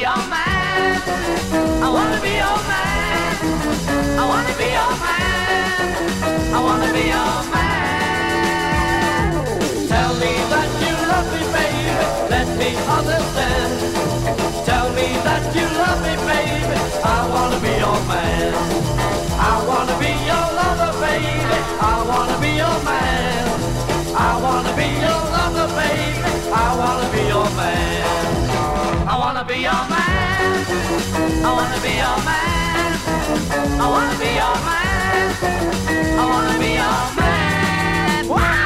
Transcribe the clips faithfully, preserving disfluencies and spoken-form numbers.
your man. I wanna be your man. I wanna be your man. I wanna be your man. Tell me that you love me, baby. Let me understand. Tell me that you love me, baby. I wanna be your man. I wanna be your lover, baby. I wanna be your man. I wanna be your lover, baby. I wanna be your man. I wanna be your man. I wanna be your man. I wanna be your man. I wanna be your man. Wow!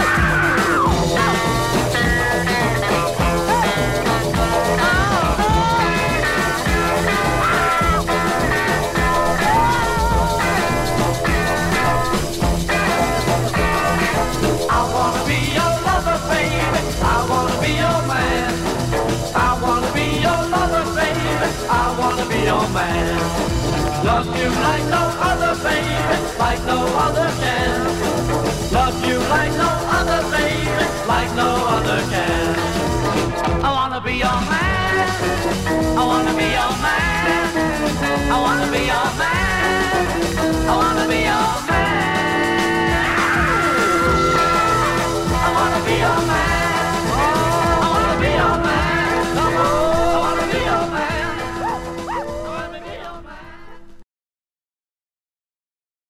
Your man. Love you like no other, baby, like no other can. Love you like no other, baby, like no other can. I wanna be your man. I wanna be your man. I wanna be your man. I wanna be your man.